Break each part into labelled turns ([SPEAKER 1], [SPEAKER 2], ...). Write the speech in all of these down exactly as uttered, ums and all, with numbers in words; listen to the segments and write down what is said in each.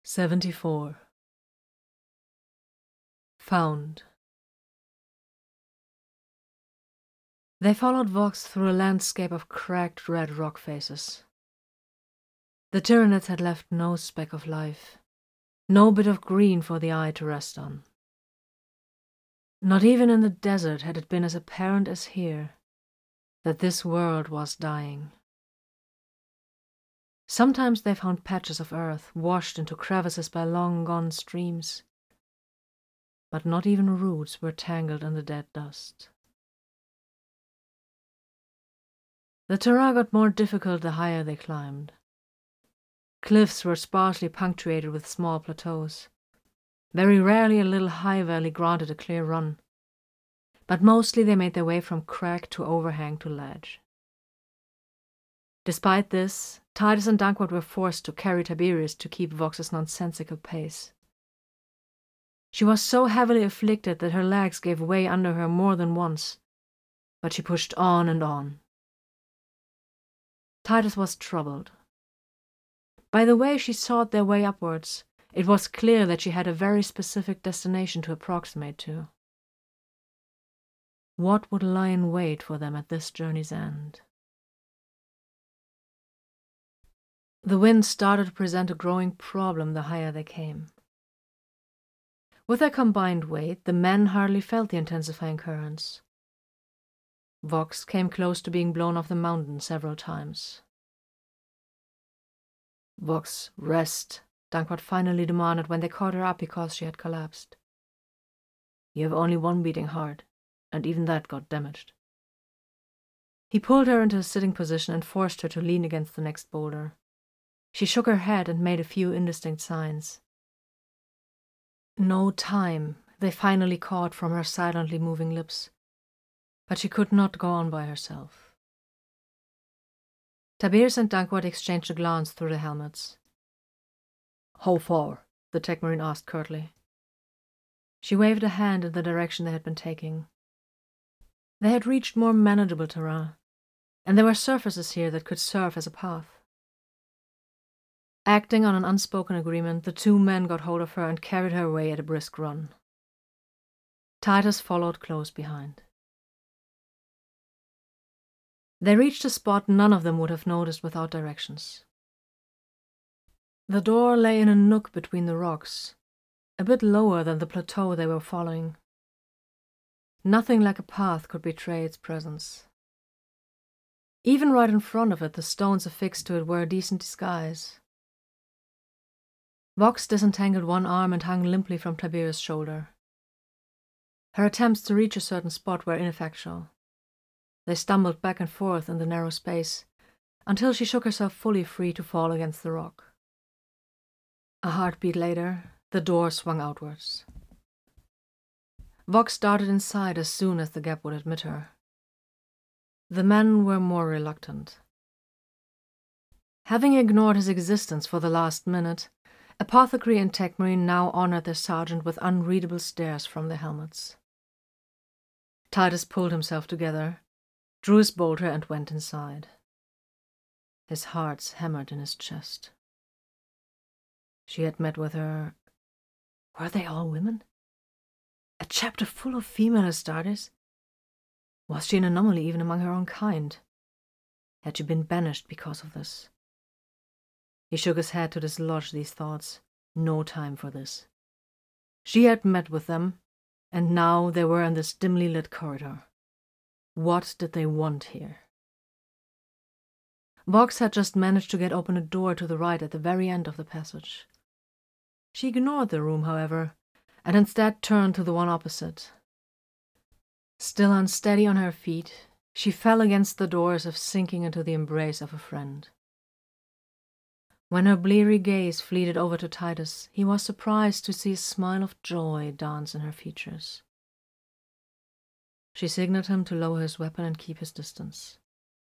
[SPEAKER 1] seventy-four. Found. They followed Vox through a landscape of cracked red rock faces. The Tyranids had left no speck of life, no bit of green for the eye to rest on. Not even in the desert had it been as apparent as here that this world was dying. Sometimes they found patches of earth washed into crevices by long-gone streams, but not even roots were tangled in the dead dust. The terrain got more difficult the higher they climbed. Cliffs were sparsely punctuated with small plateaus. Very rarely a little high valley granted a clear run, but mostly they made their way from crag to overhang to ledge. Despite this, Titus and Dankwart were forced to carry Tiberius to keep Vox's nonsensical pace. She was so heavily afflicted that her legs gave way under her more than once, but she pushed on and on. Titus was troubled. By the way she sought their way upwards, it was clear that she had a very specific destination to approximate to. What would lie in wait for them at this journey's end? The wind started to present a growing problem the higher they came. With their combined weight, the men hardly felt the intensifying currents. Vox came close to being blown off the mountain several times. "Vox, rest," Dankwart finally demanded when they caught her up because she had collapsed. "You have only one beating heart, and even that got damaged." He pulled her into a sitting position and forced her to lean against the next boulder. She shook her head and made a few indistinct signs. "No time," they finally caught from her silently moving lips, but she could not go on by herself. Tiberius and Dankwart exchanged a glance through the helmets. "How far?" the tech marine asked curtly. She waved a hand in the direction they had been taking. They had reached more manageable terrain, and there were surfaces here that could serve as a path. Acting on an unspoken agreement, the two men got hold of her and carried her away at a brisk run. Titus followed close behind. They reached a spot none of them would have noticed without directions. The door lay in a nook between the rocks, a bit lower than the plateau they were following. Nothing like a path could betray its presence. Even right in front of it, the stones affixed to it were a decent disguise. Vox disentangled one arm and hung limply from Tiberius' shoulder. Her attempts to reach a certain spot were ineffectual. They stumbled back and forth in the narrow space, until she shook herself fully free to fall against the rock. A heartbeat later, the door swung outwards. Vox darted inside as soon as the gap would admit her. The men were more reluctant. Having ignored his existence for the last minute, Apothecary and Tech Marine now honored their sergeant with unreadable stares from their helmets. Titus pulled himself together, drew his bolter and went inside. His heart hammered in his chest. She had met with her... Were they all women? A chapter full of female Astartes? Was she an anomaly even among her own kind? Had she been banished because of this? He shook his head to dislodge these thoughts. No time for this. She had met with them, and now they were in this dimly lit corridor. What did they want here? Vox had just managed to get open a door to the right at the very end of the passage. She ignored the room, however, and instead turned to the one opposite. Still unsteady on her feet, she fell against the door as if sinking into the embrace of a friend. When her bleary gaze fleeted over to Titus, he was surprised to see a smile of joy dance in her features. She signaled him to lower his weapon and keep his distance.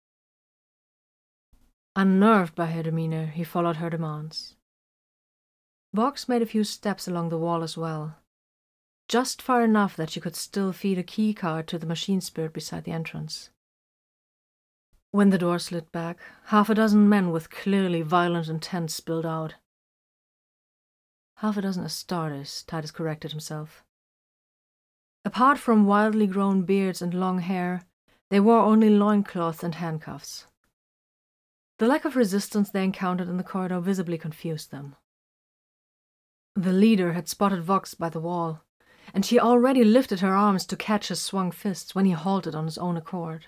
[SPEAKER 1] Unnerved by her demeanor, he followed her demands. Vox made a few steps along the wall as well, just far enough that she could still feed a key card to the machine spirit beside the entrance. When the door slid back, half a dozen men with clearly violent intent spilled out. Half a dozen Astartes, Titus corrected himself. Apart from wildly grown beards and long hair, they wore only loincloths and handcuffs. The lack of resistance they encountered in the corridor visibly confused them. The leader had spotted Vox by the wall, and she already lifted her arms to catch his swung fists when he halted on his own accord.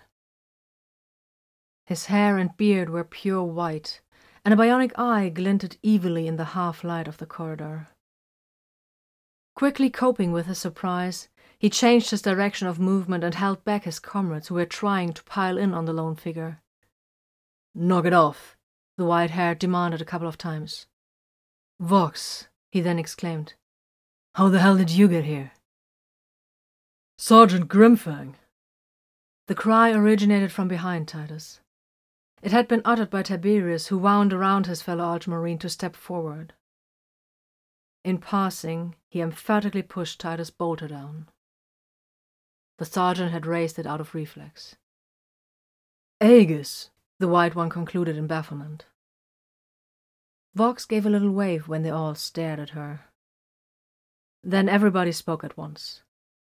[SPEAKER 1] His hair and beard were pure white, and a bionic eye glinted evilly in the half-light of the corridor. Quickly coping with his surprise, he changed his direction of movement and held back his comrades who were trying to pile in on the lone figure. "Knock it off," the white-haired demanded a couple of times. "Vox," he then exclaimed. "How the hell did you get here?" "Sergeant Grimfang." The cry originated from behind Titus. It had been uttered by Tiberius, who wound around his fellow Ultramarine to step forward. In passing, he emphatically pushed Titus' bolter down. The sergeant had raised it out of reflex. "Aegis," the White One concluded in bafflement. Vox gave a little wave when they all stared at her. Then everybody spoke at once.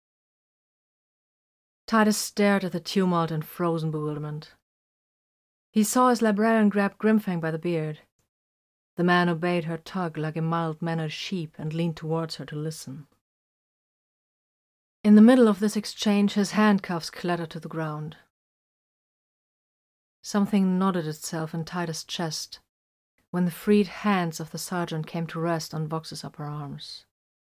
[SPEAKER 1] Titus stared at the tumult in frozen bewilderment. He saw his librarian grab Grimfang by the beard. The man obeyed her tug like a mild-mannered sheep and leaned towards her to listen. In the middle of this exchange, his handcuffs clattered to the ground. Something nodded itself in Titus' chest when the freed hands of the sergeant came to rest on Vox's upper arms.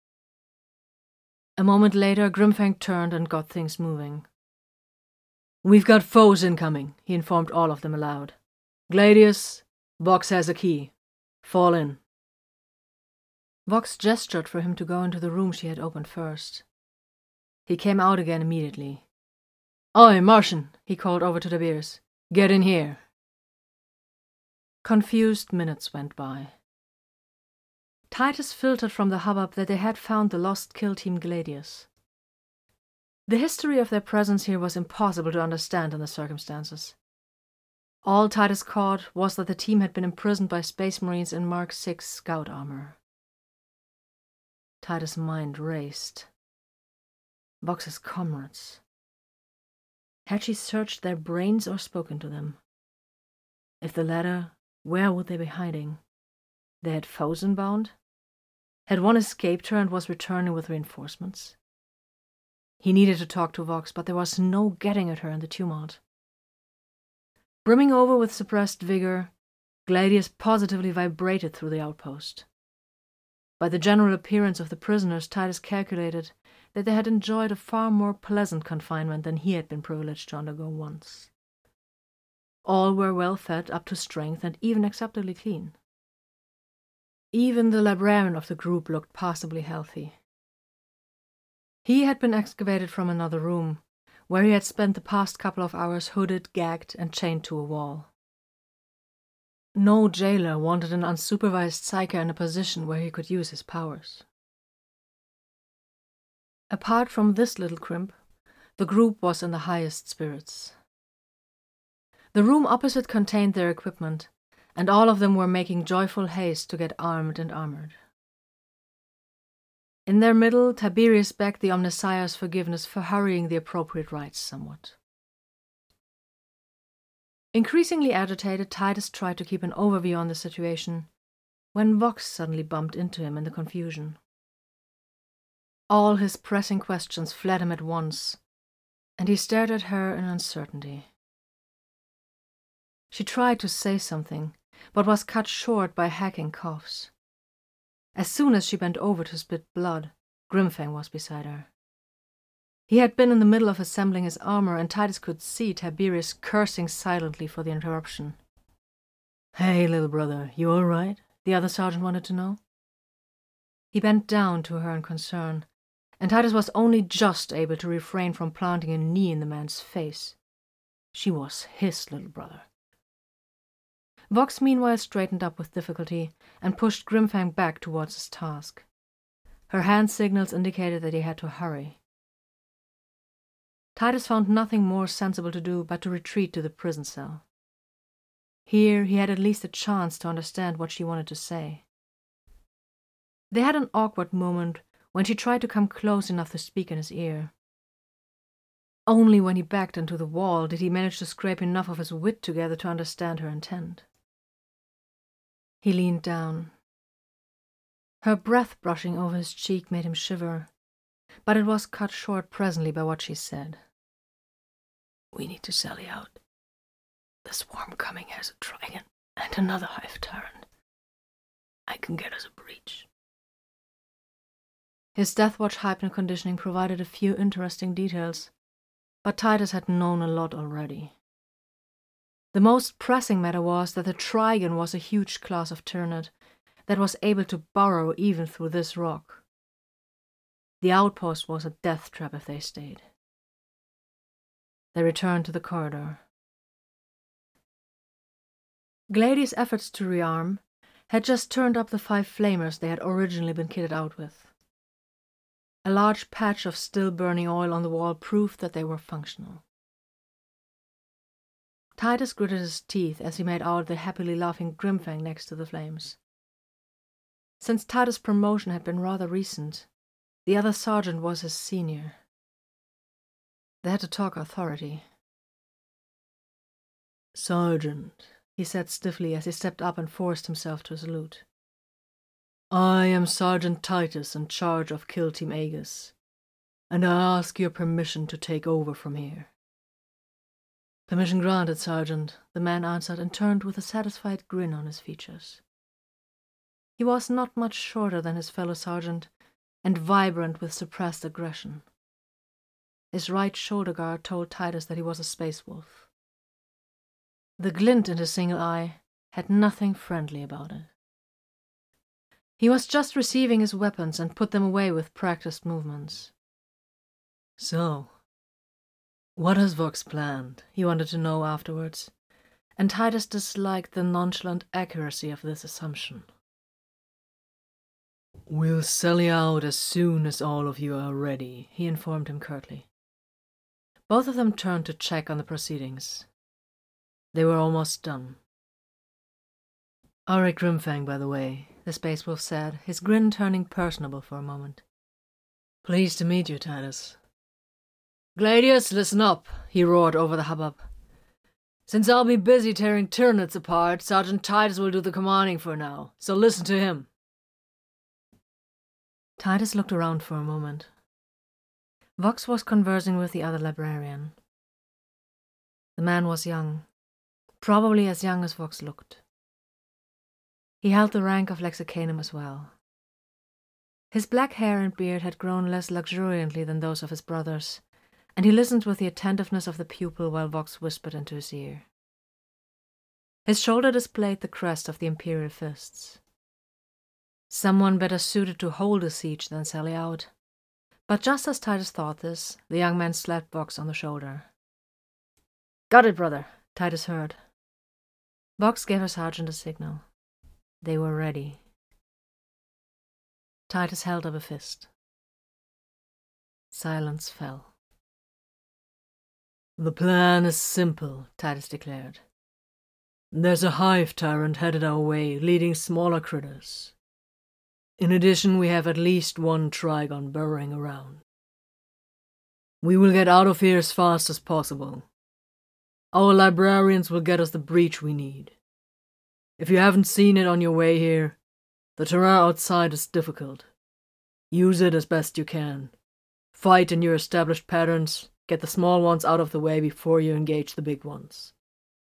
[SPEAKER 1] A moment later, Grimfang turned and got things moving. "We've got foes incoming," he informed all of them aloud. "Gladius, Vox has a key. Fall in." Vox gestured for him to go into the room she had opened first. He came out again immediately. "Oi, Martian," he called over to Tiberius. "Get in here." Confused minutes went by. Titus filtered from the hubbub that they had found the lost kill team Gladius. The history of their presence here was impossible to understand in the circumstances. All Titus caught was that the team had been imprisoned by Space Marines in Mark six scout armor. Titus' mind raced. Vox's comrades. Had she searched their brains or spoken to them? If the latter, where would they be hiding? They had foes inbound? Had one escaped her and was returning with reinforcements? He needed to talk to Vox, but there was no getting at her in the tumult. Brimming over with suppressed vigor, Gladius positively vibrated through the outpost. By the general appearance of the prisoners, Titus calculated that they had enjoyed a far more pleasant confinement than he had been privileged to undergo once. All were well fed up to strength and even acceptably clean. Even the librarian of the group looked passably healthy. He had been excavated from another room, where he had spent the past couple of hours hooded, gagged, and chained to a wall. No jailer wanted an unsupervised psyker in a position where he could use his powers. Apart from this little crimp, the group was in the highest spirits. The room opposite contained their equipment, and all of them were making joyful haste to get armed and armored. In their middle, Tiberius begged the Omnissiah's forgiveness for hurrying the appropriate rites somewhat. Increasingly agitated, Titus tried to keep an overview on the situation, when Vox suddenly bumped into him in the confusion. All his pressing questions fled him at once, and he stared at her in uncertainty. She tried to say something, but was cut short by hacking coughs. As soon as she bent over to spit blood, Grimfang was beside her. He had been in the middle of assembling his armor, and Titus could see Tiberius cursing silently for the interruption. "Hey, little brother, you all right?" the other sergeant wanted to know. He bent down to her in concern, and Titus was only just able to refrain from planting a knee in the man's face. She was his little brother. Vox meanwhile straightened up with difficulty and pushed Grimfang back towards his task. Her hand signals indicated that he had to hurry. Titus found nothing more sensible to do but to retreat to the prison cell. Here he had at least a chance to understand what she wanted to say. They had an awkward moment when she tried to come close enough to speak in his ear. Only when he backed into the wall did he manage to scrape enough of his wit together to understand her intent. He leaned down. Her breath brushing over his cheek made him shiver, but it was cut short presently by what she said. "We need to sally out. The swarm coming has a dragon and another hive tyrant. I can get us a breach." His Deathwatch hypno conditioning provided a few interesting details, but Titus had known a lot already. The most pressing matter was that the Trigon was a huge class of Tyranid that was able to burrow even through this rock. The outpost was a death trap if they stayed. They returned to the corridor. Glady's efforts to rearm had just turned up the five flamers they had originally been kitted out with. A large patch of still burning oil on the wall proved that they were functional. Titus gritted his teeth as he made out the happily laughing Grimfang next to the flames. Since Titus' promotion had been rather recent, the other sergeant was his senior. They had to talk authority. "Sergeant," he said stiffly as he stepped up and forced himself to salute. "I am Sergeant Titus in charge of Kill Team Aegis, and I ask your permission to take over from here." "Permission granted, Sergeant," the man answered and turned with a satisfied grin on his features. He was not much shorter than his fellow sergeant, and vibrant with suppressed aggression. His right shoulder guard told Titus that he was a space wolf. The glint in his single eye had nothing friendly about it. He was just receiving his weapons and put them away with practiced movements. "So, what has Vox planned?" he wanted to know afterwards, and Titus disliked the nonchalant accuracy of this assumption. "We'll sally out as soon as all of you are ready," he informed him curtly. Both of them turned to check on the proceedings. They were almost done. "Auric Grimfang, by the way," the Space Wolf said, his grin turning personable for a moment. "Pleased to meet you, Titus." "Gladius, listen up," he roared over the hubbub. "Since I'll be busy tearing Tyranids apart, Sergeant Titus will do the commanding for now, so listen to him." Titus looked around for a moment. Vox was conversing with the other librarian. The man was young, probably as young as Vox looked. He held the rank of Lexicanum as well. His black hair and beard had grown less luxuriantly than those of his brothers, and he listened with the attentiveness of the pupil while Vox whispered into his ear. His shoulder displayed the crest of the Imperial Fists. Someone better suited to hold a siege than sally out. But just as Titus thought this, the young man slapped Vox on the shoulder. "Got it, brother," Titus heard. Vox gave her sergeant a signal. They were ready. Titus held up a fist. Silence fell. "The plan is simple," Titus declared. "There's a hive tyrant headed our way, leading smaller critters. In addition, we have at least one Trigon burrowing around. We will get out of here as fast as possible. Our librarians will get us the breach we need. If you haven't seen it on your way here, the terrain outside is difficult. Use it as best you can. Fight in your established patterns, get the small ones out of the way before you engage the big ones.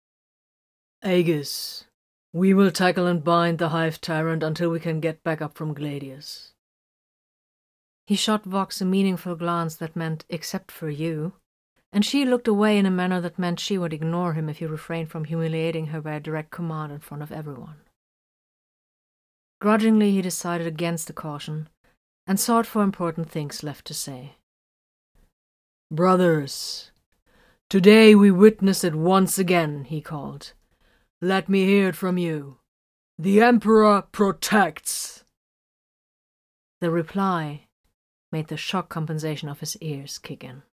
[SPEAKER 1] Aegis, we will tackle and bind the hive tyrant until we can get back up from Gladius." He shot Vox a meaningful glance that meant, "except for you," and she looked away in a manner that meant she would ignore him if he refrained from humiliating her by a direct command in front of everyone. Grudgingly, he decided against the caution, and sought for important things left to say. "Brothers, today we witness it once again," he called. "Let me hear it from you. The Emperor protects." The reply made the shock compensation of his ears kick in.